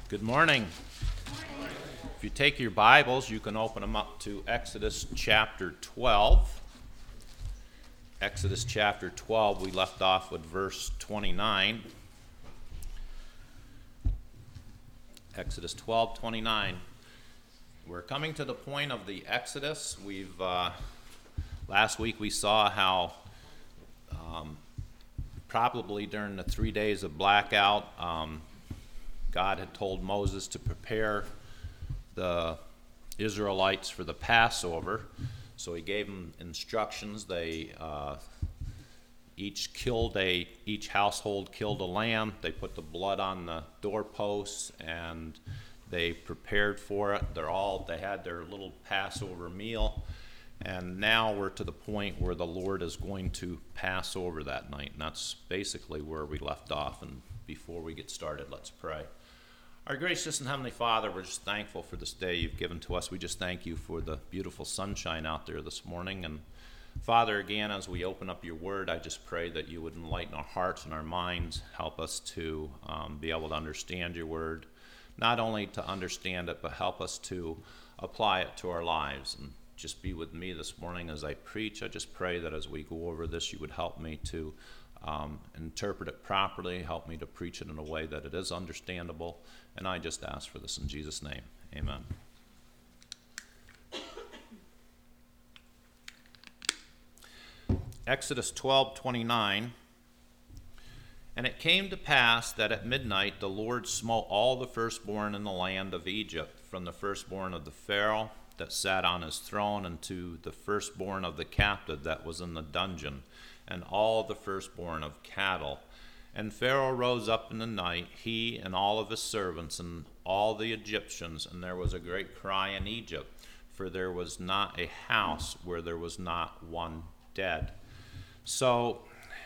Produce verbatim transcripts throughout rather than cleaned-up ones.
Good morning. If you take your Bibles, you can open them up to Exodus chapter twelve. Exodus chapter twelve, we left off with verse twenty-nine. Exodus twelve, twenty-nine. We're coming to the point of the Exodus. We've uh, last week we saw how um, probably during the three days of blackout, um, God had told Moses to prepare the Israelites for the Passover. So he gave them instructions. They uh, each killed a, each household killed a lamb. They put the blood on the doorposts and they prepared for it. They're all, they had their little Passover meal. And now we're to the point where the Lord is going to pass over that night. And that's basically where we left off. And before we get started, let's pray. Our gracious and heavenly Father, we're just thankful for this day you've given to us. We just thank you for the beautiful sunshine out there this morning. And Father, again, as we open up your word, I just pray that you would enlighten our hearts and our minds, help us to um, be able to understand your word, not only to understand it, but help us to apply it to our lives. And just be with me this morning as I preach. I just pray that as we go over this, you would help me to um, interpret it properly, help me to preach it in a way that it is understandable. And I just ask for this in Jesus' name. Amen. Exodus twelve twenty-nine. And it came to pass that at midnight the Lord smote all the firstborn in the land of Egypt, from the firstborn of the Pharaoh that sat on his throne, and to the firstborn of the captive that was in the dungeon, and all the firstborn of cattle. And Pharaoh rose up in the night, he and all of his servants and all the Egyptians, and there was a great cry in Egypt, for there was not a house where there was not one dead. So,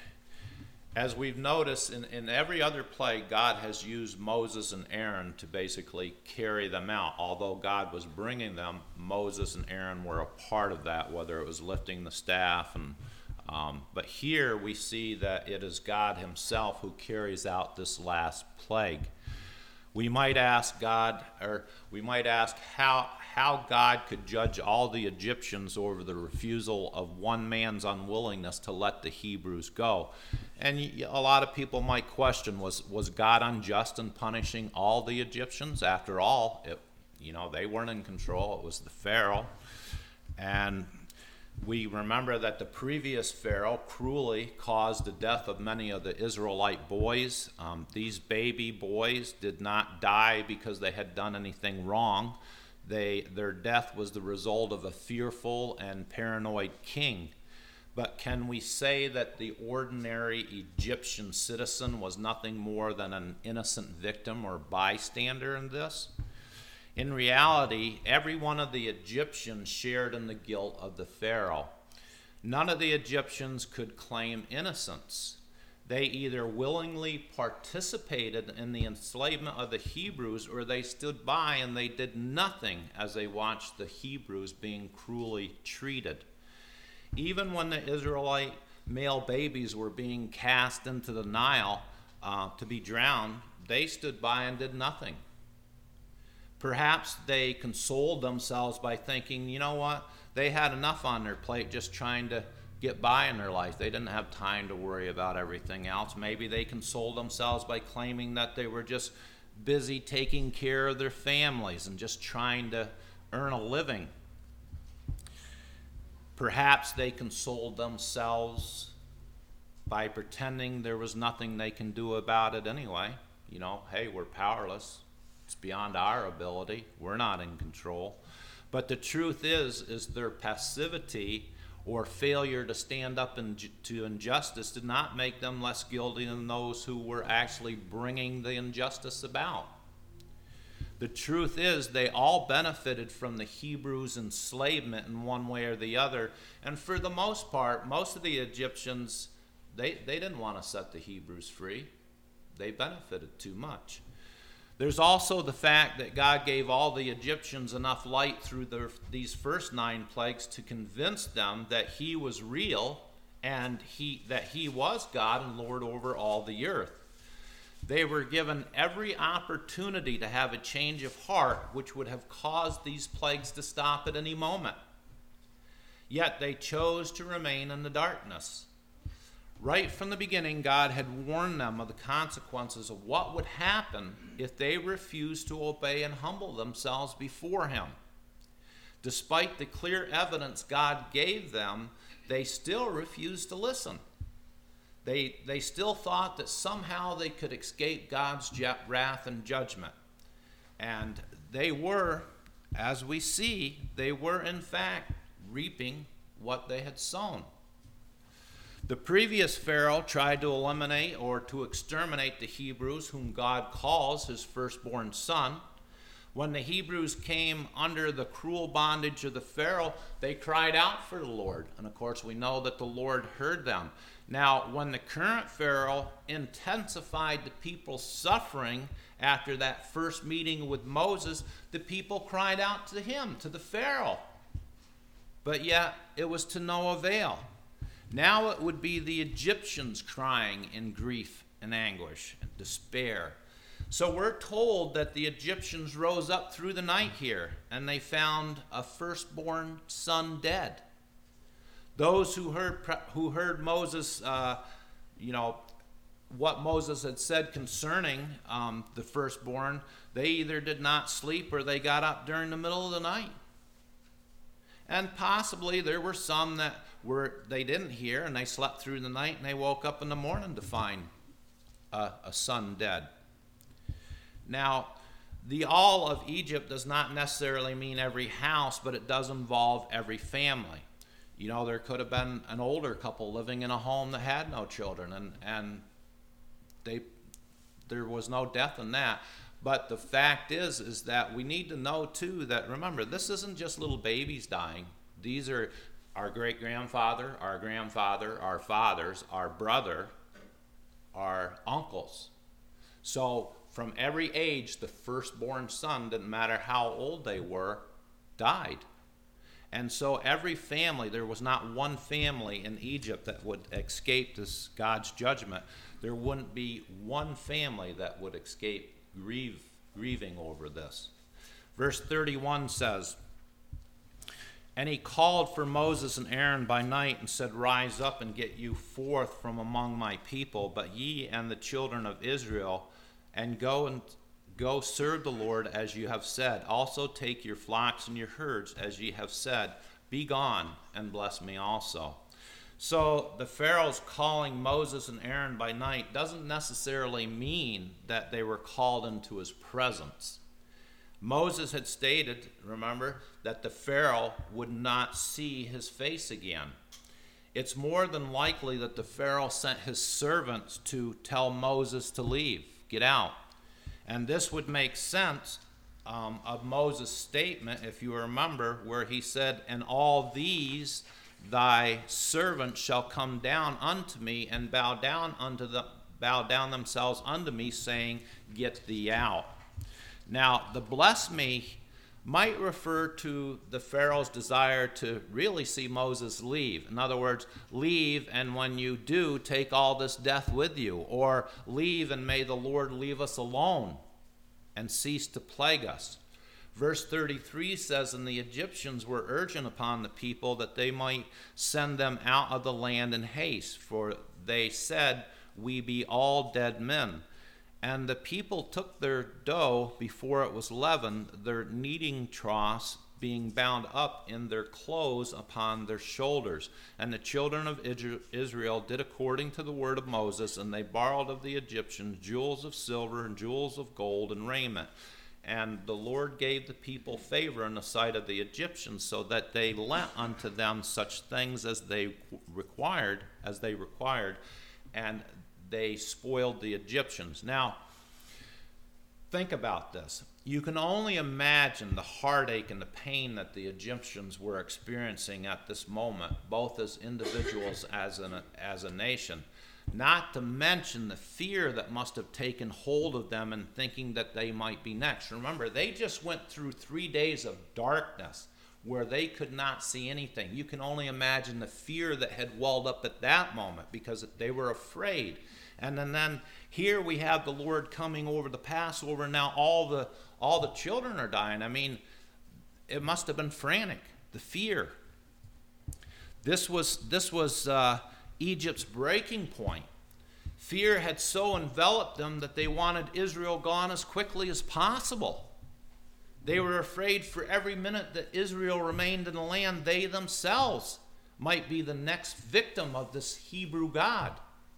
as we've noticed, in, in every other plague, God has used Moses and Aaron to basically carry them out. Although God was bringing them, Moses and Aaron were a part of that, whether it was lifting the staff and Um, but here we see that it is God himself who carries out this last plague. We might ask God, or we might ask how, how God could judge all the Egyptians over the refusal of one man's unwillingness to let the Hebrews go. And a lot of people might question, was, was God unjust in punishing all the Egyptians? After all, it, you know, they weren't in control. It was the Pharaoh. And we remember that the previous Pharaoh cruelly caused the death of many of the Israelite boys. Um, these baby boys did not die because they had done anything wrong. They, their death was the result of a fearful and paranoid king. But can we say that the ordinary Egyptian citizen was nothing more than an innocent victim or bystander in this? In reality, every one of the Egyptians shared in the guilt of the Pharaoh. None of the Egyptians could claim innocence. They either willingly participated in the enslavement of the Hebrews, or they stood by and they did nothing as they watched the Hebrews being cruelly treated. Even when the Israelite male babies were being cast into the Nile uh, to be drowned, they stood by and did nothing. Perhaps they consoled themselves by thinking, you know what, they had enough on their plate just trying to get by in their life. They didn't have time to worry about everything else. Maybe they consoled themselves by claiming that they were just busy taking care of their families and just trying to earn a living. Perhaps they consoled themselves by pretending there was nothing they can do about it anyway. You know, hey, we're powerless. It's beyond our ability. We're not in control. But the truth is, is their passivity or failure to stand up in, to injustice did not make them less guilty than those who were actually bringing the injustice about. The truth is, they all benefited from the Hebrews' enslavement in one way or the other. And for the most part, most of the Egyptians, they, they didn't want to set the Hebrews free. They benefited too much. There's also the fact that God gave all the Egyptians enough light through the, these first nine plagues to convince them that he was real and he, that he was God and Lord over all the earth. They were given every opportunity to have a change of heart, which would have caused these plagues to stop at any moment. Yet they chose to remain in the darkness. Right from the beginning, God had warned them of the consequences of what would happen if they refused to obey and humble themselves before him. Despite the clear evidence God gave them, they still refused to listen. They, they still thought that somehow they could escape God's wrath and judgment. And they were, as we see, they were in fact reaping what they had sown. The previous Pharaoh tried to eliminate or to exterminate the Hebrews, whom God calls his firstborn son. When the Hebrews came under the cruel bondage of the Pharaoh, they cried out for the Lord. And of course, we know that the Lord heard them. Now, when the current Pharaoh intensified the people's suffering after that first meeting with Moses, the people cried out to him, to the Pharaoh. But yet, it was to no avail. Now it would be the Egyptians crying in grief and anguish and despair. So we're told that the Egyptians rose up through the night here, and they found a firstborn son dead. Those who heard who heard Moses, uh, you know, what Moses had said concerning um, the firstborn, they either did not sleep or they got up during the middle of the night. And possibly there were some that were they didn't hear, and they slept through the night, and they woke up in the morning to find a, a son dead. Now, the all of Egypt does not necessarily mean every house, but it does involve every family. You know, there could have been an older couple living in a home that had no children, and, and they there was no death in that. But the fact is, is that we need to know, too, that, remember, this isn't just little babies dying. These are our great-grandfather, our grandfather, our fathers, our brother, our uncles. So from every age, the firstborn son, didn't matter how old they were, died. And so every family, there was not one family in Egypt that would escape this God's judgment. There wouldn't be one family that would escape grieve, grieving over this. Verse thirty-one says, "And he called for Moses and Aaron by night and said, Rise up and get you forth from among my people, but ye and the children of Israel, and go and go serve the Lord as you have said. Also take your flocks and your herds as ye have said. Be gone and bless me also." So the Pharaoh's calling Moses and Aaron by night doesn't necessarily mean that they were called into his presence. Moses had stated, remember, that the Pharaoh would not see his face again. It's more than likely that the Pharaoh sent his servants to tell Moses to leave, get out. And this would make sense um, of Moses' statement, if you remember, where he said, "And all these thy servants shall come down unto me and bow down unto the bow down themselves unto me, saying, Get thee out." Now, the bless me might refer to the Pharaoh's desire to really see Moses leave. In other words, leave, and when you do, take all this death with you. Or leave, and may the Lord leave us alone and cease to plague us. Verse thirty-three says, "And the Egyptians were urgent upon the people that they might send them out of the land in haste, for they said, We be all dead men. And the people took their dough before it was leavened, their kneading troughs being bound up in their clothes upon their shoulders. And the children of Israel did according to the word of Moses, and they borrowed of the Egyptians jewels of silver and jewels of gold and raiment. And the Lord gave the people favor in the sight of the Egyptians, so that they lent unto them such things as they required, as they required, and they spoiled the Egyptians." Now, think about this. You can only imagine the heartache and the pain that the Egyptians were experiencing at this moment, both as individuals as an, as a nation. Not to mention the fear that must have taken hold of them in thinking that they might be next. Remember, they just went through three days of darkness where they could not see anything. You can only imagine the fear that had welled up at that moment because they were afraid. And then, then here we have the Lord coming over the Passover. Now all the all the children are dying. I mean, it must have been frantic, the fear. This was this was uh, Egypt's breaking point. Fear had so enveloped them that they wanted Israel gone as quickly as possible. They were afraid for every minute that Israel remained in the land, they themselves might be the next victim of this Hebrew God.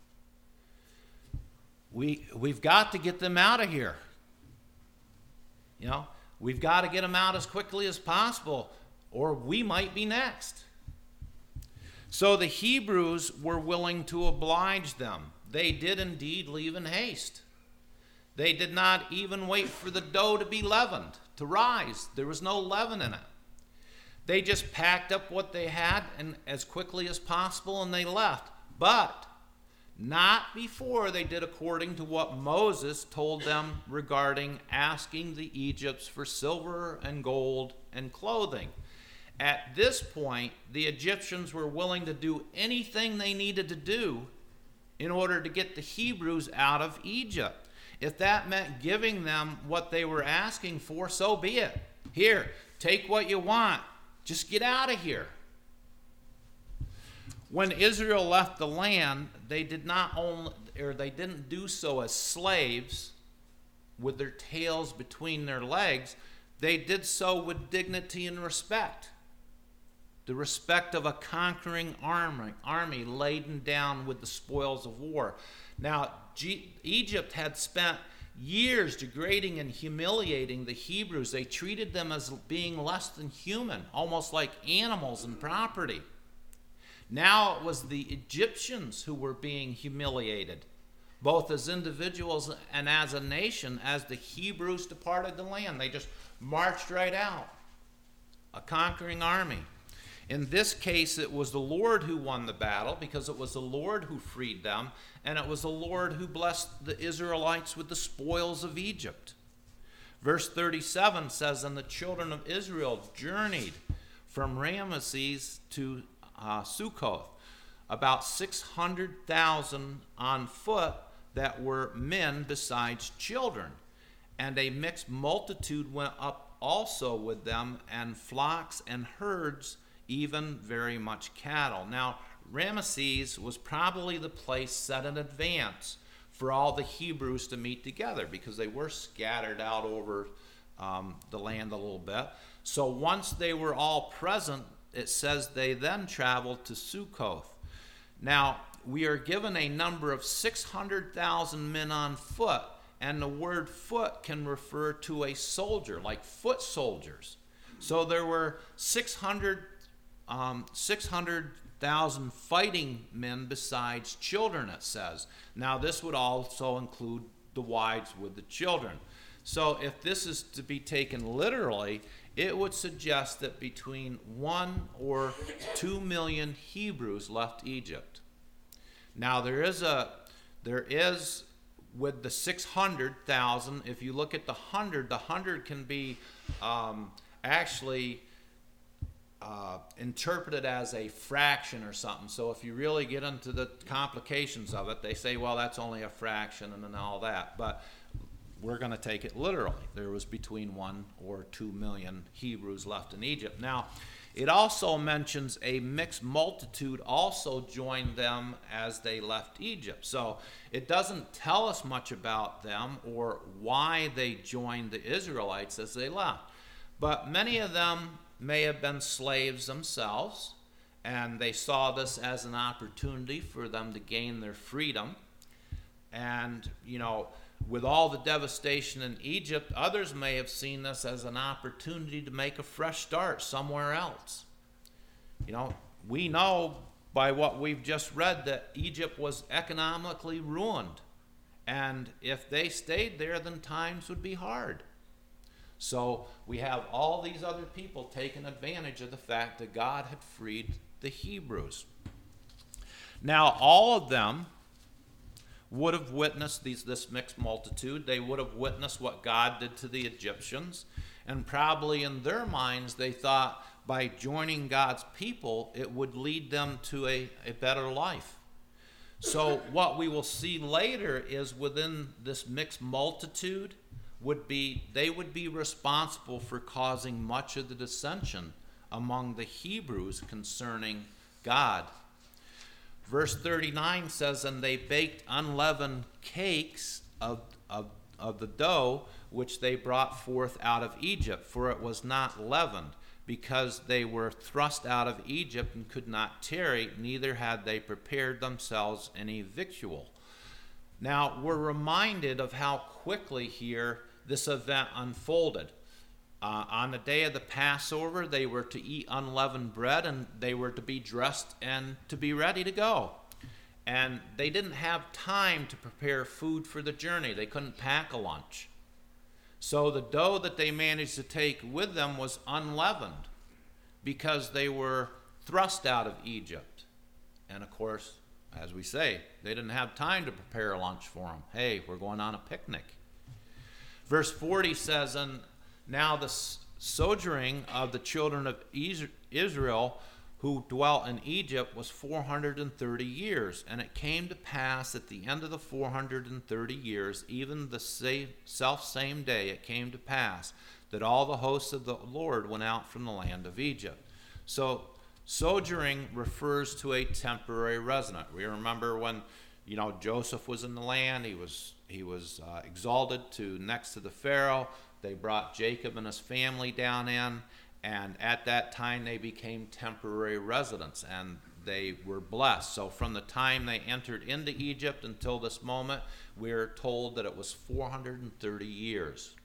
We, we've got to get them out of here. You know, we've got to get them out as quickly as possible, or we might be next. So the Hebrews were willing to oblige them. They did indeed leave in haste. They did not even wait for the dough to be leavened, to rise. There was no leaven in it. They just packed up what they had and as quickly as possible, and they left. But not before they did according to what Moses told them regarding asking the Egyptians for silver and gold and clothing. At this point, the Egyptians were willing to do anything they needed to do in order to get the Hebrews out of Egypt. If that meant giving them what they were asking for, so be it. Here, take what you want. Just get out of here. When Israel left the land, they did not only, or they didn't do so as slaves with their tails between their legs. They did so with dignity and respect. The respect of a conquering army, army laden down with the spoils of war. Now, G- Egypt had spent years degrading and humiliating the Hebrews. They treated them as being less than human, almost like animals and property. Now it was the Egyptians who were being humiliated, both as individuals and as a nation, as the Hebrews departed the land. They just marched right out, a conquering army. In this case, it was the Lord who won the battle, because it was the Lord who freed them, and it was the Lord who blessed the Israelites with the spoils of Egypt. Verse thirty-seven says, "And the children of Israel journeyed from Ramesses to uh, Sukkoth, about six hundred thousand on foot that were men besides children. And a mixed multitude went up also with them, and flocks and herds, even very much cattle." Now, Ramesses was probably the place set in advance for all the Hebrews to meet together, because they were scattered out over um, the land a little bit. So once they were all present, it says they then traveled to Sukkoth. Now, we are given a number of six hundred thousand men on foot, and the word foot can refer to a soldier, like foot soldiers. So there were six hundred Um, six hundred thousand fighting men besides children, it says. Now, this would also include the wives with the children. So if this is to be taken literally, it would suggest that between one or two million Hebrews left Egypt. Now, there is a, there is, with the six hundred thousand, if you look at the hundred, the hundred can be um, actually Uh, interpreted as a fraction or something. So if you really get into the complications of it, they say, well, that's only a fraction and then all that. But we're going to take it literally. There was between one or two million Hebrews left in Egypt. Now, it also mentions a mixed multitude also joined them as they left Egypt. So it doesn't tell us much about them or why they joined the Israelites as they left. But many of them may have been slaves themselves, and they saw this as an opportunity for them to gain their freedom. And, you know, with all the devastation in Egypt, others may have seen this as an opportunity to make a fresh start somewhere else. You know, we know by what we've just read that Egypt was economically ruined, and if they stayed there, then times would be hard. So we have all these other people taking advantage of the fact that God had freed the Hebrews. Now, all of them would have witnessed these, this mixed multitude. They would have witnessed what God did to the Egyptians. And probably in their minds, they thought by joining God's people, it would lead them to a, a better life. So what we will see later is within this mixed multitude would be, they would be responsible for causing much of the dissension among the Hebrews concerning God. Verse thirty-nine says, and they baked unleavened cakes of, of, of the dough which they brought forth out of Egypt, for it was not leavened, because they were thrust out of Egypt and could not tarry, neither had they prepared themselves any victual. Now, we're reminded of how quickly here this event unfolded. Uh, on the day of the Passover, they were to eat unleavened bread, and they were to be dressed and to be ready to go. And they didn't have time to prepare food for the journey. They couldn't pack a lunch. So the dough that they managed to take with them was unleavened because they were thrust out of Egypt. And of course, as we say, they didn't have time to prepare a lunch for them. Hey, we're going on a picnic. Verse forty says, and now the sojourning of the children of Israel who dwelt in Egypt was four hundred thirty years. And it came to pass at the end of the four hundred thirty years, even the self same day it came to pass, that all the hosts of the Lord went out from the land of Egypt. So sojourning refers to a temporary resident. We remember when, you know, Joseph was in the land, he was he was uh, exalted to next to the Pharaoh. They brought Jacob and his family down in, and at that time they became temporary residents, and they were blessed. So from the time they entered into Egypt until this moment, we're told that it was four hundred thirty years.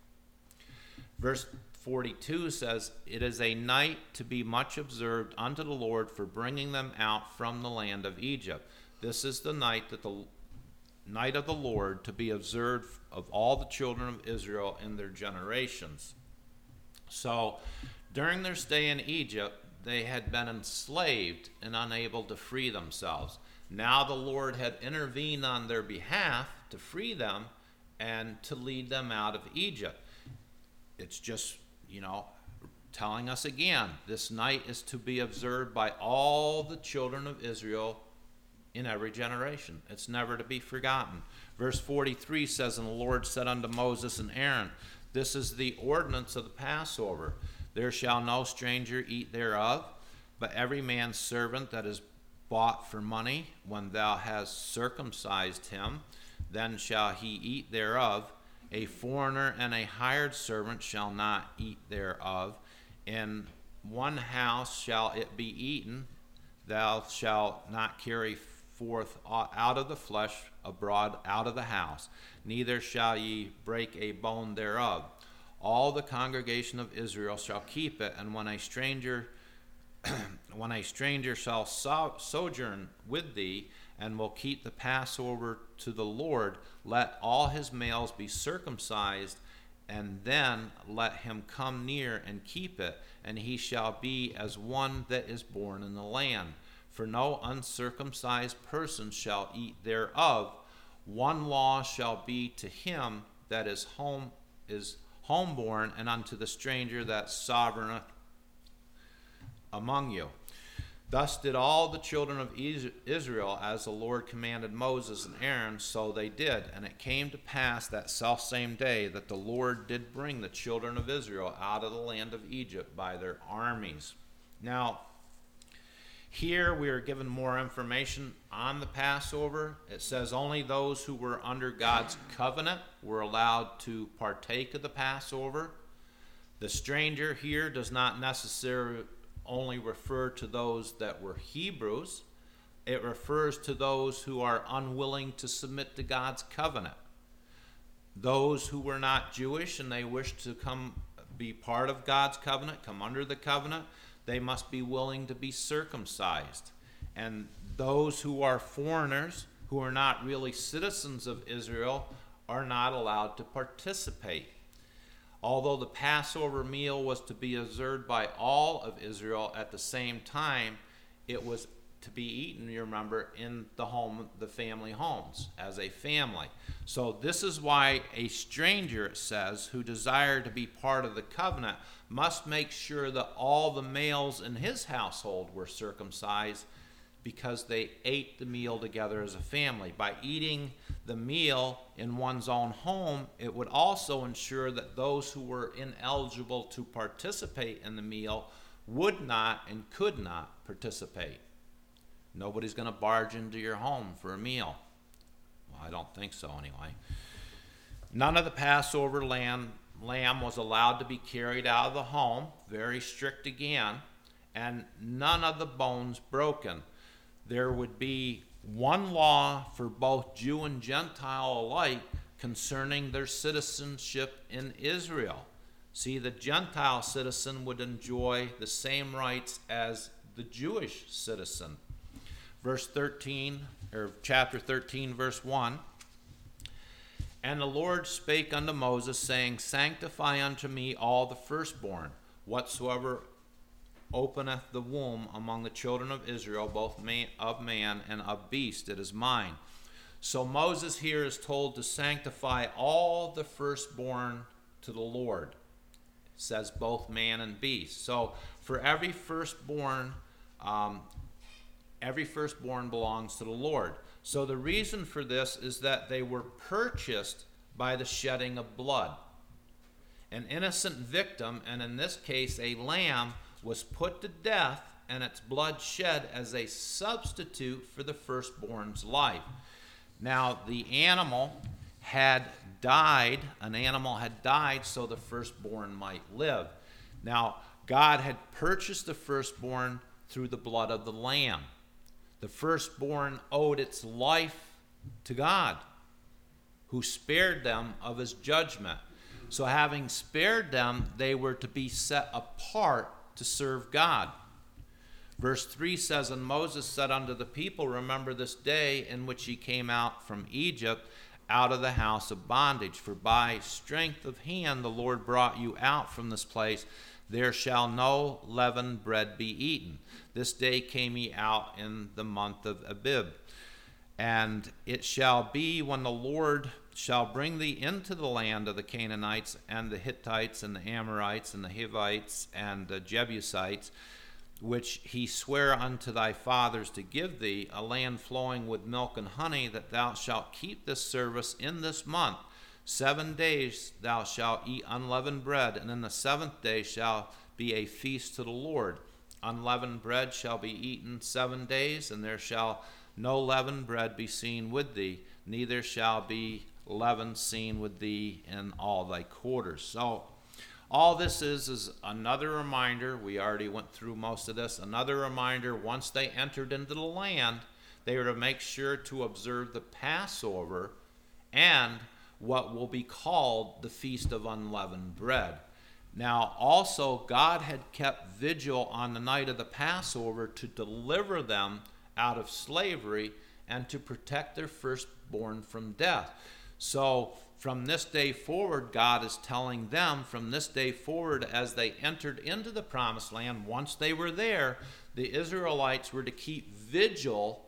Verse forty-two says, it is a night to be much observed unto the Lord for bringing them out from the land of Egypt. This is the night that the night of the Lord to be observed of all the children of Israel in their generations. So during their stay in Egypt, they had been enslaved and unable to free themselves. Now the Lord had intervened on their behalf to free them and to lead them out of Egypt. It's just, you know, telling us again, this night is to be observed by all the children of Israel in every generation. It's never to be forgotten. Verse forty-three says, and the Lord said unto Moses and Aaron, this is the ordinance of the Passover. There shall no stranger eat thereof, but every man's servant that is bought for money, when thou hast circumcised him, then shall he eat thereof. A foreigner and a hired servant shall not eat thereof. In one house shall it be eaten. Thou shalt not carry forth out of the flesh abroad out of the house, neither shall ye break a bone thereof. All the congregation of Israel shall keep it, and when a stranger when a stranger shall so- sojourn with thee, and will keep the Passover to the Lord, let all his males be circumcised, and then let him come near and keep it, and he shall be as one that is born in the land. For no uncircumcised person shall eat thereof. One law shall be to him that is home is homeborn, and unto the stranger that sojourneth among you. Thus did all the children of Israel, as the Lord commanded Moses and Aaron, so they did. And it came to pass that selfsame day that the Lord did bring the children of Israel out of the land of Egypt by their armies. Now, here we are given more information on the Passover. It says only those who were under God's covenant were allowed to partake of the Passover. The stranger here does not necessarily only refer to those that were Hebrews. It refers to those who are unwilling to submit to God's covenant. Those who were not Jewish and they wish to come be part of God's covenant, come under the covenant, they must be willing to be circumcised. And those who are foreigners, who are not really citizens of Israel, are not allowed to participate. Although the Passover meal was to be observed by all of Israel at the same time, it was to be eaten, you remember, in the home, the family homes, as a family. So this is why a stranger, it says, who desired to be part of the covenant must make sure that all the males in his household were circumcised because they ate the meal together as a family. By eating the meal in one's own home, it would also ensure that those who were ineligible to participate in the meal would not and could not participate. Nobody's going to barge into your home for a meal. Well, I don't think so anyway. None of the Passover lamb, lamb was allowed to be carried out of the home, very strict again, and none of the bones broken. There would be one law for both Jew and Gentile alike concerning their citizenship in Israel. See, the Gentile citizen would enjoy the same rights as the Jewish citizen. Verse thirteen, or chapter thirteen, verse one. And the Lord spake unto Moses, saying, Sanctify unto me all the firstborn, whatsoever openeth the womb among the children of Israel, both man, of man and of beast, it is mine. So Moses here is told to sanctify all the firstborn to the Lord. It says both man and beast. So for every firstborn, um, every firstborn belongs to the Lord. So the reason for this is that they were purchased by the shedding of blood. An innocent victim, and in this case a lamb, was put to death and its blood shed as a substitute for the firstborn's life. Now the animal had died, an animal had died so the firstborn might live. Now God had purchased the firstborn through the blood of the lamb. The firstborn owed its life to God, who spared them of his judgment. So having spared them, they were to be set apart to serve God. Verse three says, And Moses said unto the people, Remember this day in which ye came out from Egypt, out of the house of bondage. For by strength of hand the Lord brought you out from this place. There shall no leavened bread be eaten. This day came ye out in the month of Abib. And it shall be when the Lord shall bring thee into the land of the Canaanites and the Hittites and the Amorites and the Hivites and the Jebusites, which he sware unto thy fathers to give thee, a land flowing with milk and honey, that thou shalt keep this service in this month. Seven days thou shalt eat unleavened bread, and in the seventh day shall be a feast to the Lord. Unleavened bread shall be eaten seven days, and there shall no leavened bread be seen with thee, neither shall be leaven seen with thee in all thy quarters. So all this is is another reminder. We already went through most of this. Another reminder, once they entered into the land, they were to make sure to observe the Passover and what will be called the Feast of Unleavened Bread. Now, also, God had kept vigil on the night of the Passover to deliver them out of slavery and to protect their firstborn from death. So, from this day forward, God is telling them, from this day forward, as they entered into the promised land, once they were there, the Israelites were to keep vigil.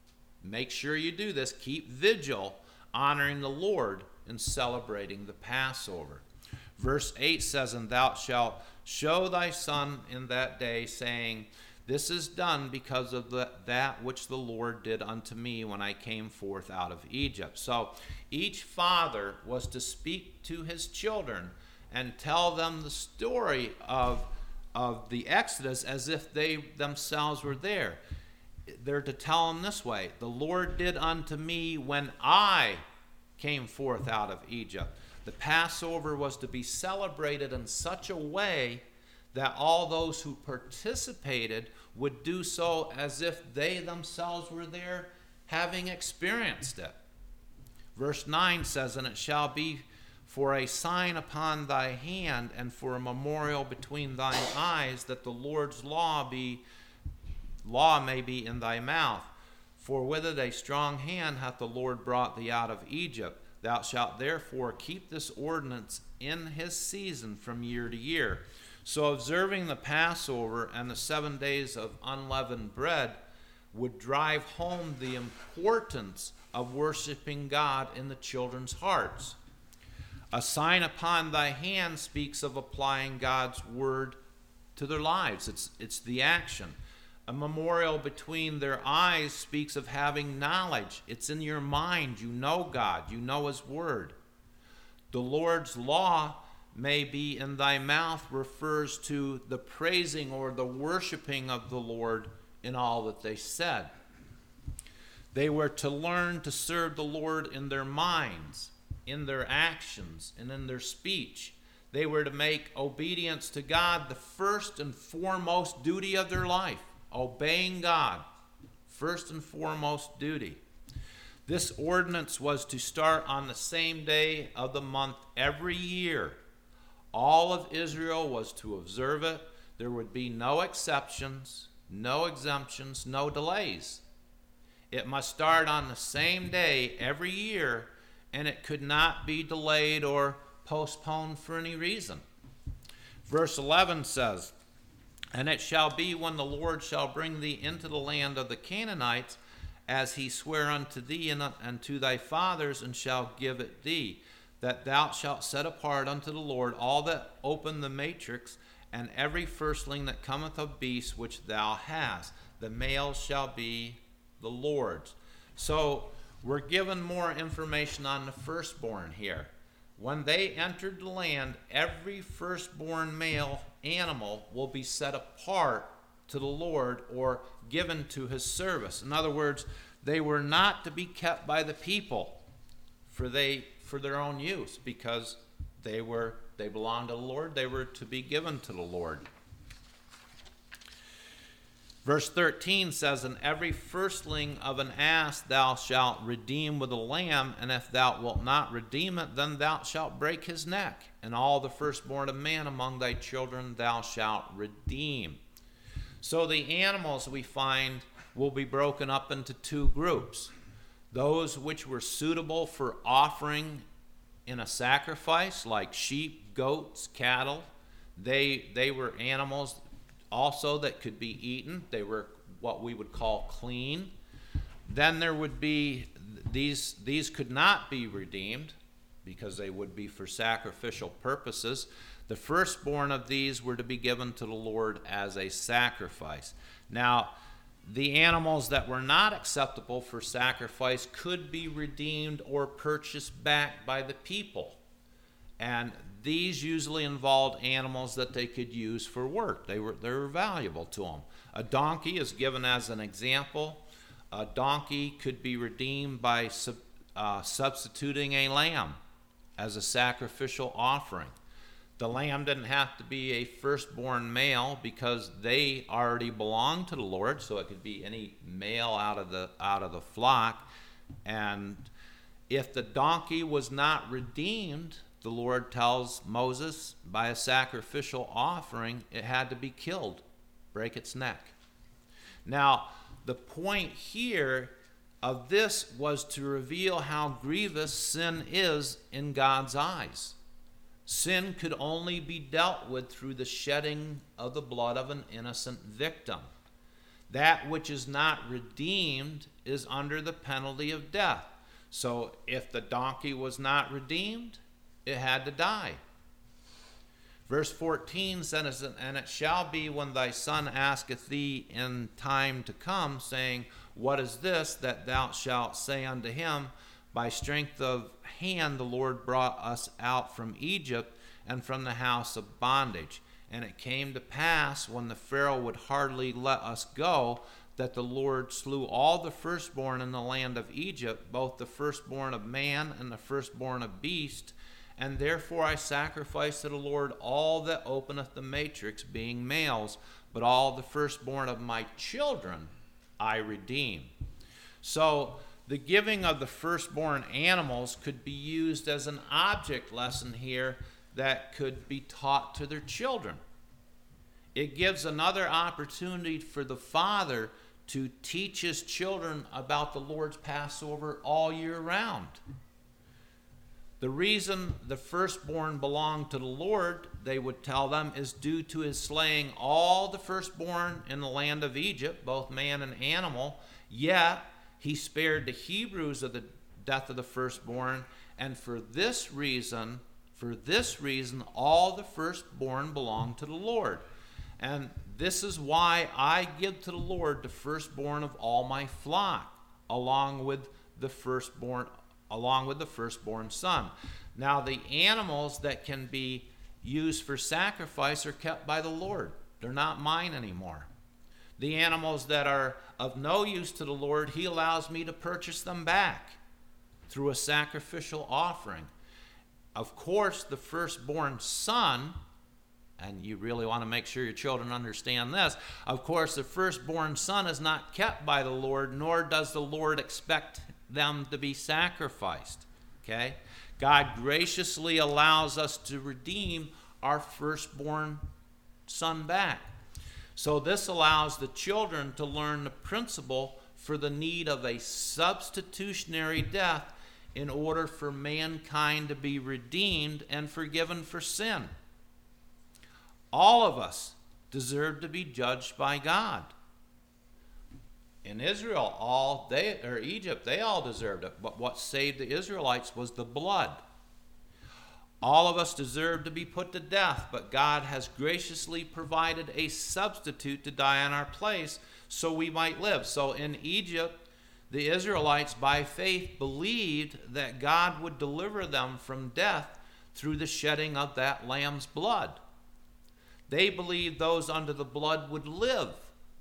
Make sure you do this. Keep vigil, honoring the Lord and celebrating the Passover. Verse eight says, And thou shalt show thy son in that day, saying, This is done because of the, that which the Lord did unto me when I came forth out of Egypt. So each father was to speak to his children and tell them the story of, of the Exodus as if they themselves were there. They're to tell them this way, The Lord did unto me when I came forth out of Egypt. The Passover was to be celebrated in such a way that all those who participated would do so as if they themselves were there, having experienced it. Verse nine says, And it shall be for a sign upon thy hand and for a memorial between thine eyes, that the Lord's law be law may be in thy mouth. For with it a strong hand hath the Lord brought thee out of Egypt. Thou shalt therefore keep this ordinance in his season from year to year. So observing the Passover and the seven days of unleavened bread would drive home the importance of worshiping God in the children's hearts. A sign upon thy hand speaks of applying God's word to their lives. It's, it's the action. A memorial between their eyes speaks of having knowledge. It's in your mind. You know God. You know his word. The Lord's law may be in thy mouth refers to the praising or the worshiping of the Lord in all that they said. They were to learn to serve the Lord in their minds, in their actions, and in their speech. They were to make obedience to God the first and foremost duty of their life. Obeying God, first and foremost duty. This ordinance was to start on the same day of the month every year. All of Israel was to observe it. There would be no exceptions, no exemptions, no delays. It must start on the same day every year, and it could not be delayed or postponed for any reason. Verse eleven says, "And it shall be when the Lord shall bring thee into the land of the Canaanites, as he sware unto thee and unto thy fathers, and shall give it thee, that thou shalt set apart unto the Lord all that open the matrix, and every firstling that cometh of beasts which thou hast. The male shall be the Lord's." So we're given more information on the firstborn here. When they entered the land, every firstborn male animal will be set apart to the Lord or given to his service. In other words, they were not to be kept by the people for they for their own use, because they were they belonged to the Lord. They were to be given to the Lord. Verse thirteen says, "And every firstling of an ass thou shalt redeem with a lamb, and if thou wilt not redeem it, then thou shalt break his neck. And all the firstborn of man among thy children thou shalt redeem." So the animals, we find, will be broken up into two groups. Those which were suitable for offering in a sacrifice, like sheep, goats, cattle. They, they were animals also that could be eaten. They were what we would call clean. Then there would be, these, these could not be redeemed because they would be for sacrificial purposes. The firstborn of these were to be given to the Lord as a sacrifice. Now, the animals that were not acceptable for sacrifice could be redeemed or purchased back by the people. And these usually involved animals that they could use for work. They were, they were valuable to them. A donkey is given as an example. A donkey could be redeemed by sub, uh, substituting a lamb as a sacrificial offering. The lamb didn't have to be a firstborn male because they already belonged to the Lord, so it could be any male out of the out of the flock. And if the donkey was not redeemed, the Lord tells Moses, by a sacrificial offering, it had to be killed, break its neck. Now, the point here of this was to reveal how grievous sin is in God's eyes. Sin could only be dealt with through the shedding of the blood of an innocent victim. That which is not redeemed is under the penalty of death. So if the donkey was not redeemed, it had to die. Verse fourteen says, "And it shall be when thy son asketh thee in time to come, saying, What is this? That thou shalt say unto him, By strength of hand the Lord brought us out from Egypt and from the house of bondage. And it came to pass, when the Pharaoh would hardly let us go, that the Lord slew all the firstborn in the land of Egypt, both the firstborn of man and the firstborn of beast. And therefore I sacrifice to the Lord all that openeth the matrix, being males, but all the firstborn of my children I redeem." So the giving of the firstborn animals could be used as an object lesson here that could be taught to their children. It gives another opportunity for the father to teach his children about the Lord's Passover all year round. The reason the firstborn belonged to the Lord, they would tell them, is due to his slaying all the firstborn in the land of Egypt, both man and animal, yet he spared the Hebrews of the death of the firstborn, and for this reason, for this reason, all the firstborn belong to the Lord. And this is why I give to the Lord the firstborn of all my flock, along with the firstborn, along with the firstborn son. Now the animals that can be used for sacrifice are kept by the Lord. They're not mine anymore. The animals that are of no use to the Lord, he allows me to purchase them back through a sacrificial offering. Of course, the firstborn son, and you really want to make sure your children understand this, of course, the firstborn son is not kept by the Lord, nor does the Lord expect them to be sacrificed. Okay? God graciously allows us to redeem our firstborn son back. So this allows the children to learn the principle for the need of a substitutionary death in order for mankind to be redeemed and forgiven for sin. All of us deserve to be judged by God. In Israel, all they or Egypt, they all deserved it. But what saved the Israelites was the blood. All of us deserve to be put to death, but God has graciously provided a substitute to die in our place so we might live. So in Egypt, the Israelites, by faith, believed that God would deliver them from death through the shedding of that lamb's blood. They believed those under the blood would live.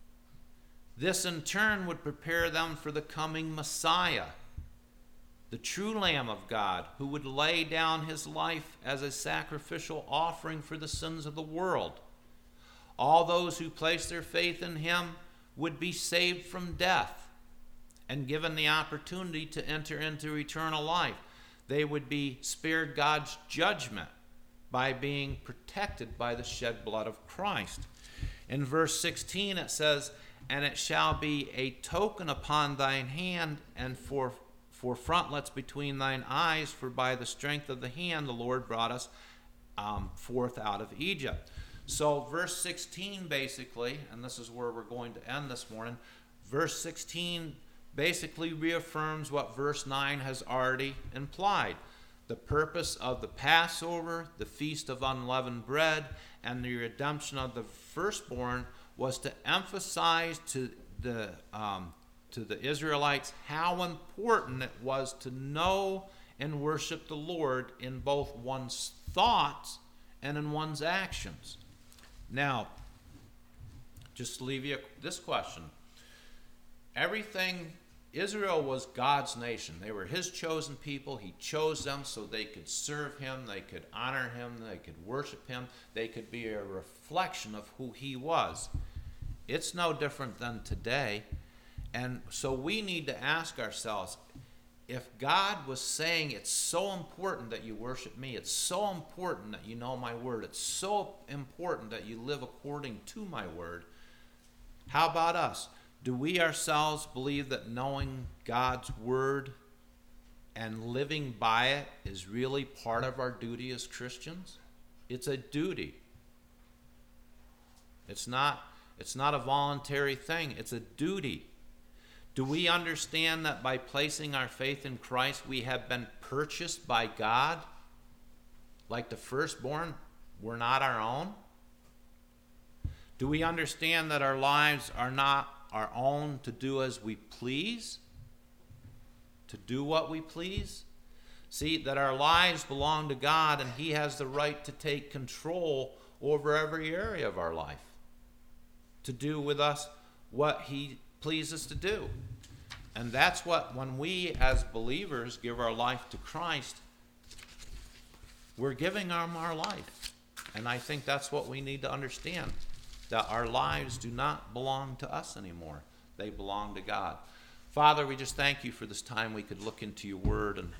This in turn would prepare them for the coming Messiah, the true Lamb of God, who would lay down his life as a sacrificial offering for the sins of the world. All those who place their faith in him would be saved from death and given the opportunity to enter into eternal life. They would be spared God's judgment by being protected by the shed blood of Christ. In verse sixteen it says, "And it shall be a token upon thine hand, and for for frontlets between thine eyes, for by the strength of the hand the Lord brought us um, forth out of Egypt." So verse sixteen basically, and this is where we're going to end this morning, verse sixteen basically reaffirms what verse nine has already implied. The purpose of the Passover, the Feast of Unleavened Bread, and the redemption of the firstborn was to emphasize to the um, to the Israelites how important it was to know and worship the Lord in both one's thoughts and in one's actions. Now, just to leave you this question. Everything, Israel was God's nation. They were his chosen people. He chose them so they could serve him, they could honor him, they could worship him, they could be a reflection of who he was. It's no different than today. And so we need to ask ourselves, if God was saying it's so important that you worship me, it's so important that you know my word, it's so important that you live according to my word, how about us? Do we ourselves believe that knowing God's word and living by it is really part of our duty as Christians? It's a duty. It's not, it's not a voluntary thing. It's a duty. Do we understand that by placing our faith in Christ, we have been purchased by God? Like the firstborn, we're not our own? Do we understand that our lives are not our own to do as we please? To do what we please? See, that our lives belong to God, and he has the right to take control over every area of our life, to do with us what he pleases to do. And that's what, when we as believers give our life to Christ, we're giving him our life. And I think that's what we need to understand, that our lives do not belong to us anymore. They belong to God. Father, we just thank you for this time we could look into your word. And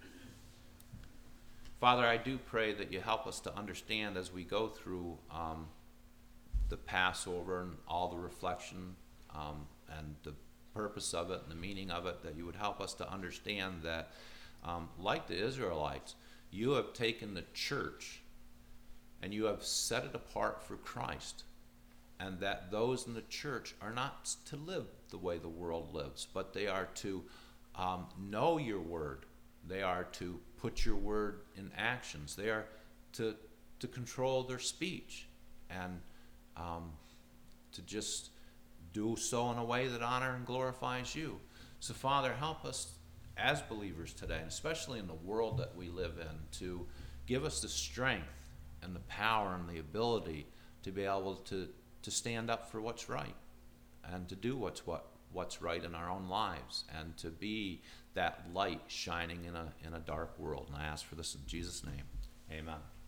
Father, I do pray that you help us to understand as we go through um, the Passover and all the reflection um, and the purpose of it and the meaning of it, that you would help us to understand that, um, like the Israelites, you have taken the church and you have set it apart for Christ, and that those in the church are not to live the way the world lives, but they are to um, know your word. They are to put your word in actions. They are to, to control their speech and um, to just do so in a way that honor and glorifies you. So, Father, help us as believers today, and especially in the world that we live in, to give us the strength and the power and the ability to be able to, to stand up for what's right and to do what's what what's right in our own lives and to be that light shining in a in a dark world. And I ask for this in Jesus' name. Amen.